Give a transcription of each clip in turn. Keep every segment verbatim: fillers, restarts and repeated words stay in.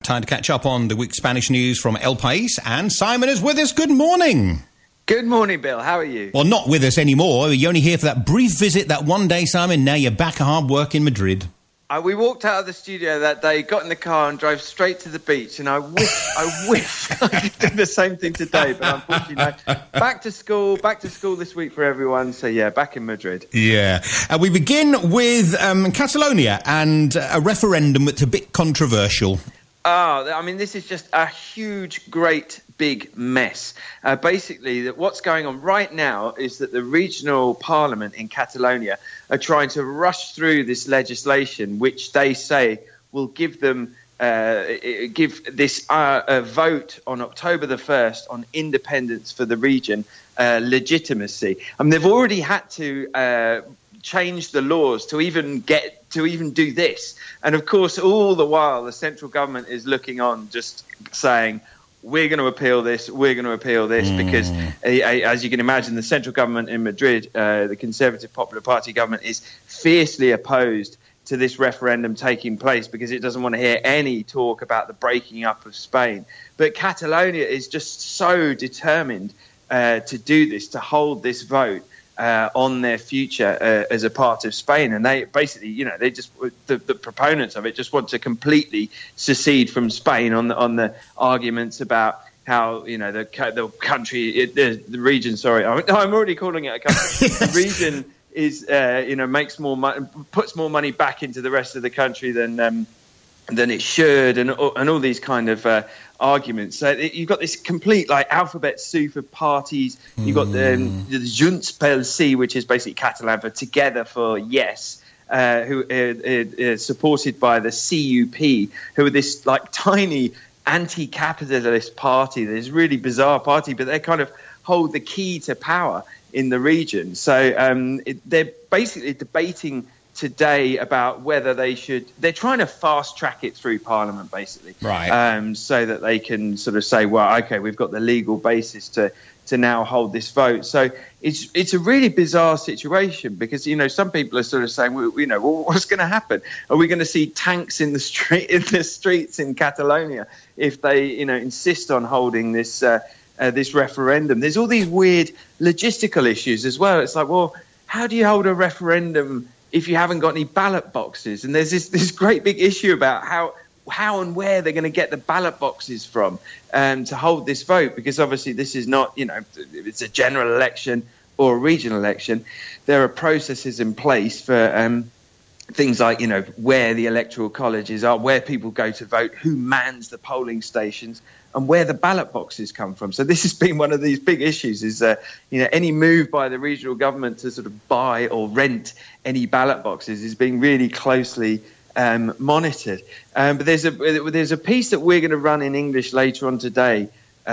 Time to catch up on the week's Spanish news from El País, and Simon is with us. Good morning. Good morning, Bill. How are you? Well, not with us anymore. You're only here for that brief visit that one day, Simon. Now you're back at hard work in Madrid. Uh, we walked out of the studio that day, got in the car and drove straight to the beach. And I wish, I wish I could do the same thing today. But unfortunately, no. Back to school, back to school this week for everyone. So, yeah, back in Madrid. Yeah. Uh, we begin with um, Catalonia and a referendum that's a bit controversial. Oh, I mean, this is just a huge, great, big mess. Uh, basically, that what's going on right now is that the regional parliament in Catalonia are trying to rush through this legislation, which they say will give them uh, give this uh, a vote on October the first on independence for the region uh, legitimacy. I mean, they've already had to uh, change the laws to even get to even do this. And of course, all the while, the central government is looking on, just saying, we're going to appeal this, we're going to appeal this, mm. because, uh, as you can imagine, the central government in Madrid, uh, the Conservative Popular Party government, is fiercely opposed to this referendum taking place because it doesn't want to hear any talk about the breaking up of Spain. But Catalonia is just so determined uh, to do this, to hold this vote Uh, on their future uh, as a part of Spain. And they basically, you know, they just, the, the proponents of it just want to completely secede from Spain on the, on the arguments about how, you know, the the country, it, the, the region, sorry, I'm, I'm already calling it a country. Yes. The region is, uh, you know, makes more money, puts more money back into the rest of the country than um, than it should, and and all these kind of uh, arguments. So you've got this complete like alphabet soup of parties. You've got the, um, the Junts pel Sí, which is basically Catalan for Together for Yes, uh, who are uh, uh, supported by the C U P, who are this like tiny anti-capitalist party. This really bizarre party, but they kind of hold the key to power in the region. So um, it, they're basically debating today about whether they should, they're trying to fast track it through Parliament, basically. Right. Um, so that they can sort of say, well, okay, we've got the legal basis to, to now hold this vote. So it's it's a really bizarre situation because, you know, some people are sort of saying, well, you know, well, what's going to happen? Are we going to see tanks in the street, in the streets in Catalonia if they, you know, insist on holding this, uh, uh, this referendum? There's all these weird logistical issues as well. It's like, well, how do you hold a referendum if you haven't got any ballot boxes? And there's this this great big issue about how how and where they're going to get the ballot boxes from um, to hold this vote, because obviously this is not, you know, it's a general election or a regional election. There are processes in place for um, things like, you know, where the electoral colleges are, where people go to vote, who mans the polling stations, and where the ballot boxes come from. So this has been one of these big issues, is, uh, you know, any move by the regional government to sort of buy or rent any ballot boxes is being really closely um, monitored. Um, but there's a there's a piece that we're going to run in English later on today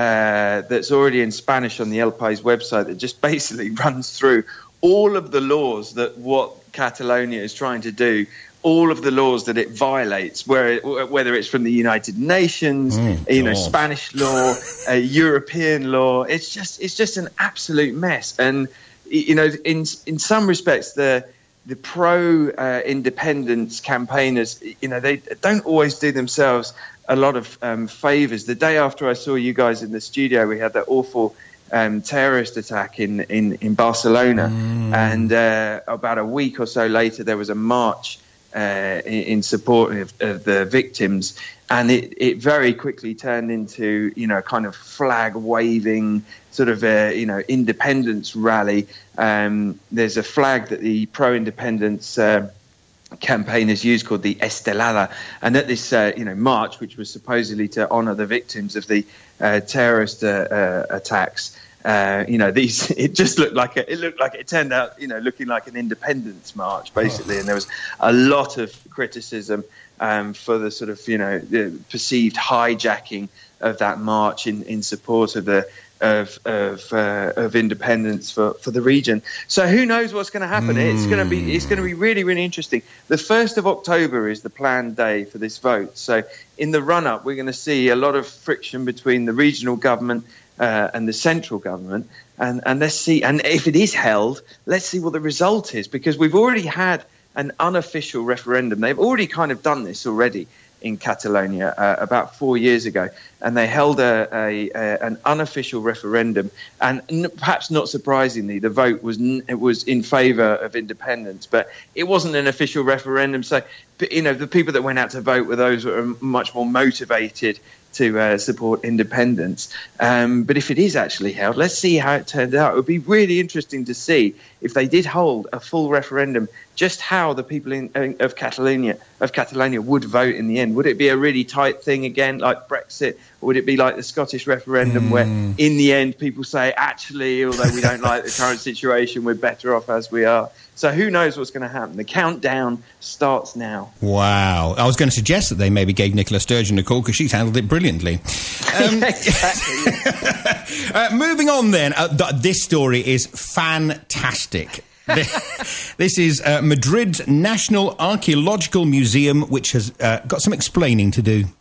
uh, that's already in Spanish on the El País website that just basically runs through all of the laws that what Catalonia is trying to do, all of the laws that it violates, where it, whether it's from the United Nations, mm, you know, God. Spanish law, uh, European law. It's just it's just an absolute mess. And you know, in in some respects, the the pro uh, independence campaigners, you know, they don't always do themselves a lot of um, favors. The day after I saw you guys in the studio, we had that awful Um, terrorist attack in, in, in Barcelona. Mm. And uh, about a week or so later, there was a march uh, in, in support of, of the victims. And it, it very quickly turned into, you know, kind of flag waving sort of, a, you know, independence rally. Um, there's a flag that the pro-independence uh, campaigners used called the Estelada, and at this uh, you know march, which was supposedly to honor the victims of the uh, terrorist uh, uh, attacks, uh, you know these it just looked like a, it looked like it turned out you know looking like an independence march basically, and there was a lot of criticism um, for the sort of you know the perceived hijacking of that march in in support of the of of, uh, of independence for, for the region. So who knows what's going to happen? Mm. It's going to be it's going to be really really interesting. The first of October is the planned day for this vote. So in the run up, we're going to see a lot of friction between the regional government uh, and the central government. And and let's see. And if it is held, let's see what the result is, because we've already had an unofficial referendum. They've already kind of done this already. in Catalonia uh, about four years ago, and they held a, a, a an unofficial referendum, and n- perhaps not surprisingly, the vote was n- it was in favour of independence, but it wasn't an official referendum. So, you know, the people that went out to vote were those that were much more motivated to uh, support independence. Um, but if it is actually held, let's see how it turned out. It would be really interesting to see if they did hold a full referendum, just how the people in, of Catalonia of Catalonia would vote in the end. Would it be a really tight thing again, like Brexit, or would it be like the Scottish referendum, mm. where in the end people say, actually, although we don't like the current situation, we're better off as we are? So who knows what's going to happen? The countdown starts now. Wow. I was going to suggest that they maybe gave Nicola Sturgeon a call because she's handled it brilliantly. Um, exactly. uh, moving on then. Uh, th- this story is fantastic. This is uh, Madrid's National Archaeological Museum, which has uh, got some explaining to do.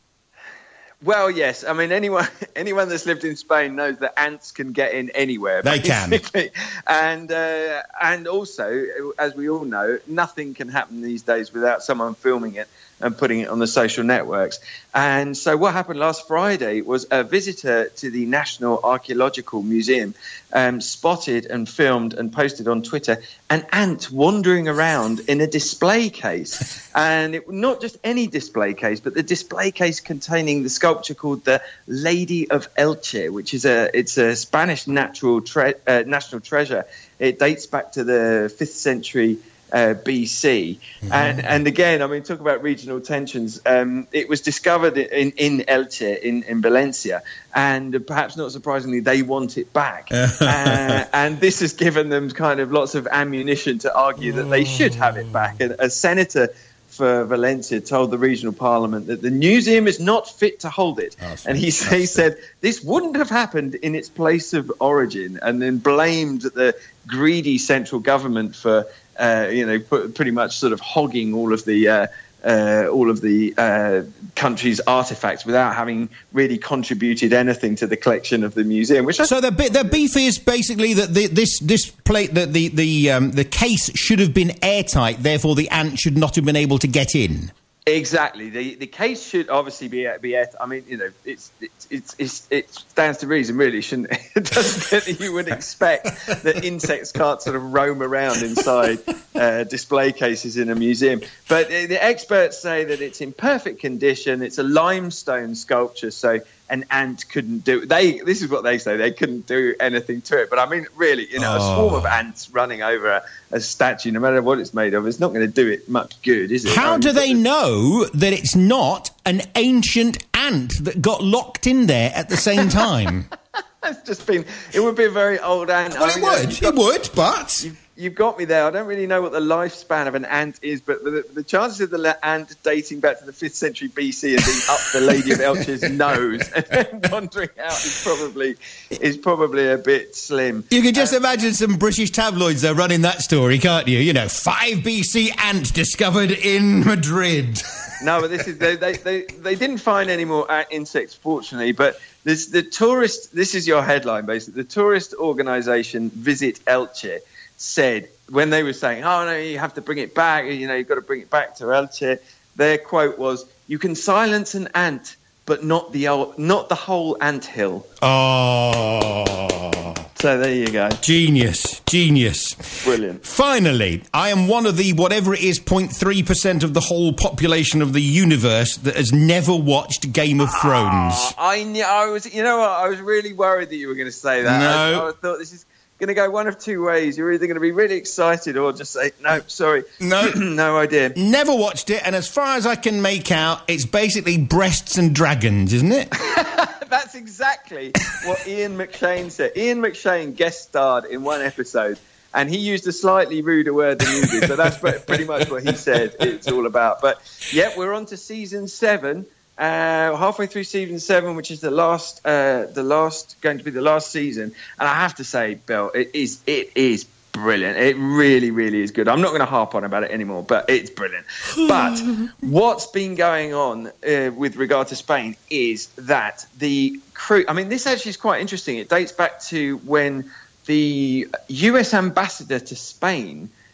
Well, yes. I mean, anyone anyone that's lived in Spain knows that ants can get in anywhere. They basically. can. And, uh, and also, as we all know, nothing can happen these days without someone filming it and putting it on the social networks. And so what happened last Friday was a visitor to the National Archaeological Museum um, spotted and filmed and posted on Twitter an ant wandering around in a display case. And it, not just any display case, but the display case containing the sculpture called the Lady of Elche, which is a it's a Spanish natural tre- uh, national treasure. It dates back to the fifth century Uh, B C. Mm-hmm. And and again, I mean, talk about regional tensions. Um, it was discovered in, in Elche, in, in Valencia, and perhaps not surprisingly, they want it back. uh, and this has given them kind of lots of ammunition to argue that they should have it back. And a senator for Valencia told the regional parliament that the museum is not fit to hold it. Oh, and he, he said this wouldn't have happened in its place of origin, and then blamed the greedy central government for Uh, you know, put, pretty much sort of hogging all of the uh, uh, all of the uh, country's artifacts without having really contributed anything to the collection of the museum. Which I so the the beef is basically that the, this this plate that the the um, the case should have been airtight, therefore the ant should not have been able to get in. Exactly. The the case should obviously be be. I mean, you know, it's it's it's, it's it stands to reason, really, shouldn't it? It doesn't mean that you would expect that insects can't sort of roam around inside uh, display cases in a museum. But the experts say that it's in perfect condition. It's a limestone sculpture, so an ant couldn't do. They this is what they say. They couldn't do anything to it. But I mean, really, you know, oh. a swarm of ants running over a, a statue, no matter what it's made of, it's not going to do it much good, is it? How I mean, do they know that it's not an ancient ant that got locked in there at the same time? It's just been. It would be a very old ant. Well, I mean, it would. Got, it would, but. You've, you've got me there. I don't really know what the lifespan of an ant is, but the, the chances of the ant dating back to the fifth century B C and being up the Lady of Elche's nose and then wandering out is probably is probably a bit slim. You can just um, imagine some British tabloids there running that story, can't you? You know, five B C ant discovered in Madrid. No, but this is they, they, they, they didn't find any more insects, fortunately. But this the tourist. This is your headline, basically. The tourist organisation Visit Elche said when they were saying, "Oh no, you have to bring it back. You know, you've got to bring it back to Elche." Their quote was, "You can silence an ant, but not the old, not the whole anthill." Oh. So there you go. Genius, genius. Brilliant. Finally, I am one of the, whatever it is, zero point three percent of the whole population of the universe that has never watched Game of Thrones. Oh, I, knew, I was, you know what, I was really worried that you were going to say that. No. I, I thought this is going to go one of two ways. You're either going to be really excited or just say, no, sorry. No. No idea. Never watched it, and as far as I can make out, it's basically breasts and dragons, isn't it? That's exactly what Ian McShane said. Ian McShane guest starred in one episode, and he used a slightly ruder word than you did, but that's pretty much what he said it's all about. But, yeah, we're on to season seven, uh, halfway through season seven, which is the last, uh, the last, going to be the last season. And I have to say, Bill, it is, it is brilliant. It really, really is good. I'm not going to harp on about it anymore, but it's brilliant. But what's been going on uh, with regard to Spain is that the crew... I mean, this actually is quite interesting. It dates back to when the U S ambassador to Spain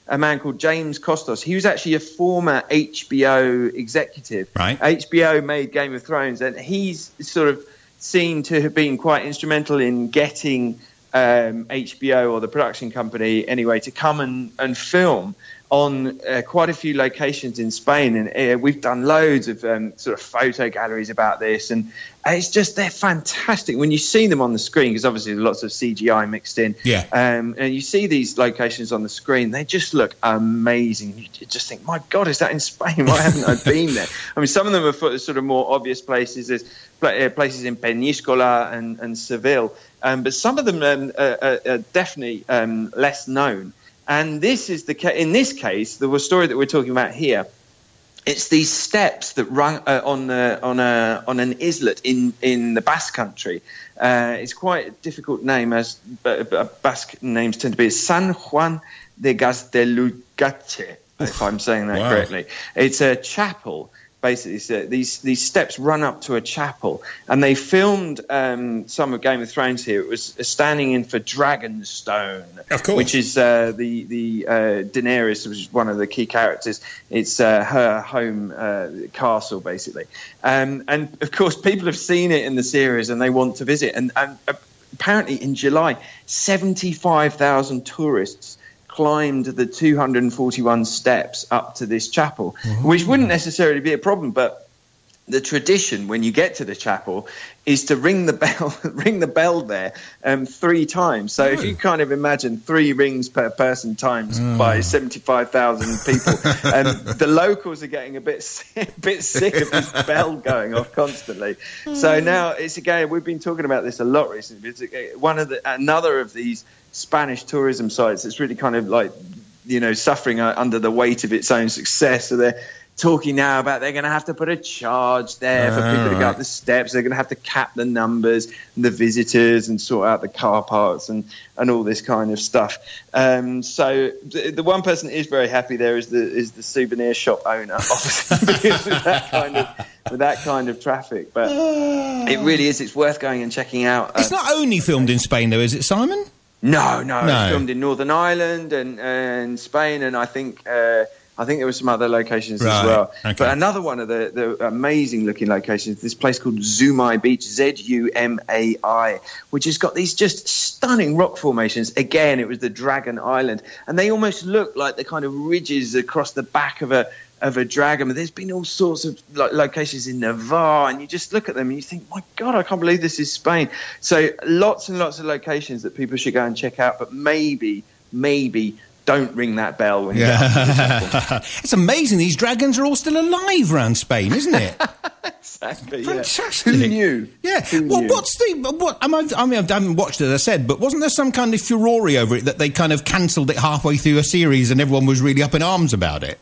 a man called James Costos. He was actually a former H B O executive. Right. H B O made Game of Thrones, and he's sort of seen to have been quite instrumental in getting um, H B O, or the production company anyway, to come and, and film on uh, quite a few locations in Spain. And uh, we've done loads of um, sort of photo galleries about this, and it's just, they're fantastic when you see them on the screen, because obviously there's lots of C G I mixed in. Yeah. Um, and you see these locations on the screen, they just look amazing. You just think, my God, is that in Spain? Why haven't I been there? I mean, some of them are for sort of more obvious places. There's places in Peñíscola and, and Seville, um, but some of them um, are, are definitely um, less known. And this is the ca- in this case, the story that we're talking about here, it's these steps that run uh, on the, on a on an islet in, in the Basque country. Uh, it's quite a difficult name, as but, but Basque names tend to be. San Juan de Gaztelugatxe, if I'm saying that wow. correctly. It's a chapel. Basically, so these these steps run up to a chapel, and they filmed um, some of Game of Thrones here. It was standing in for Dragonstone, of course, which is uh, the the uh, Daenerys, which is one of the key characters. It's uh, her home uh, castle, basically, um, and of course, people have seen it in the series and they want to visit. And, and apparently, in July, seventy-five thousand tourists climbed the two hundred forty-one steps up to this chapel, Ooh. which wouldn't necessarily be a problem, but the tradition when you get to the chapel is to ring the bell ring the bell there um, three times. So Ooh. if you kind of imagine three rings per person times oh. by seventy-five thousand people, um, the locals are getting a bit sick, a bit sick of this bell going off constantly. So now it's again, we've been talking about this a lot recently. It's one of the another of these Spanish tourism sites that's really kind of like, you know, suffering under the weight of its own success. So they're talking now about they're going to have to put a charge there for people to go up the steps. They're going to have to cap the numbers and the visitors and sort out the car parks and, and all this kind of stuff. Um, so the, the one person that is very happy there is the is the souvenir shop owner, obviously, because of that kind of with that kind of traffic. But it really is. It's worth going and checking out. It's uh, not only filmed in Spain, though, is it, Simon? No, no, no. It's filmed in Northern Ireland and, and Spain, and I think uh, I think there were some other locations right. as well. Okay. But another one of the, the amazing-looking locations is this place called Zumai Beach, Z U M A I, which has got these just stunning rock formations. Again, it was the Dragon Island, and they almost look like the kind of ridges across the back of a of a dragon. But there's been all sorts of like, locations in Navarre, and you just look at them and you think, my God, I can't believe this is Spain. So lots and lots of locations that people should go and check out, but maybe, maybe don't ring that bell when you yeah. get up. It's amazing. These dragons are all still alive around Spain, isn't it? Exactly. Fantastic. Yeah. Who knew? Yeah. Who well, knew? what's the what? I mean, I haven't watched it, as I said, but wasn't there some kind of furore over it that they kind of cancelled it halfway through a series and everyone was really up in arms about it?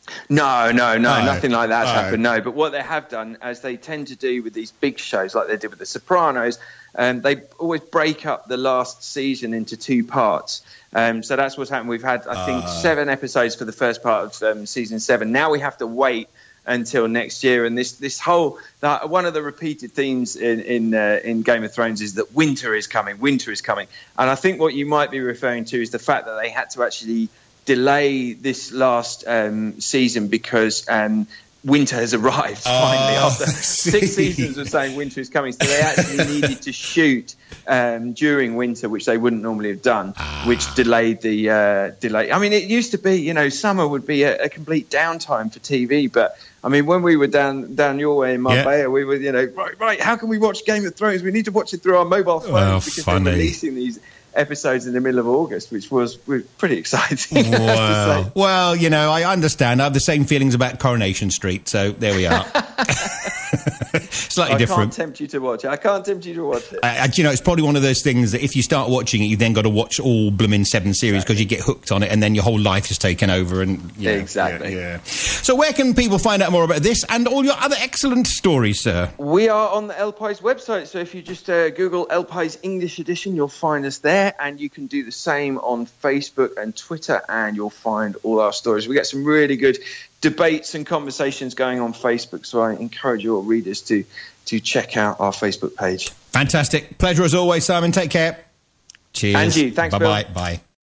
No, no, no, oh. nothing like that's oh. happened, no. But what they have done, as they tend to do with these big shows like they did with The Sopranos, um, they always break up the last season into two parts. Um, so that's what's happened. We've had, I think, uh. seven episodes for the first part of um, season seven. Now we have to wait until next year. And this this whole, uh, one of the repeated themes in in, uh, in Game of Thrones is that winter is coming, winter is coming. And I think what you might be referring to is the fact that they had to actually delay this last um, season because um, winter has arrived finally. Uh, after six seasons of saying winter is coming, so they actually needed to shoot um, during winter, which they wouldn't normally have done, uh, which delayed the uh, delay. I mean, it used to be, you know, summer would be a, a complete downtime for T V, but I mean, when we were down down your way in Marbella, yeah. we were, you know, right, right. How can we watch Game of Thrones? We need to watch it through our mobile phones well, because funny. they're releasing these episodes in the middle of August, which was pretty exciting. Wow. Well, you know, I understand. I have the same feelings about Coronation Street, so there we are. Slightly I different. I can't tempt you to watch it. I can't tempt you to watch it. Uh, you know, it's probably one of those things that if you start watching it, you then got to watch all blooming seven series because exactly. you get hooked on it, and then your whole life is taken over. And you know, exactly. Yeah, yeah. So, where can people find out more about this and all your other excellent stories, sir? We are on the El Pais website, so if you just uh, Google El Pais English Edition, you'll find us there, and you can do the same on Facebook and Twitter, and you'll find all our stories. We get some really good debates and conversations going on Facebook, so I encourage your readers to to check out our Facebook page. Fantastic. Pleasure as always, Simon. Take care. Cheers. And you. Thanks, Bye-bye. Bill. Bye.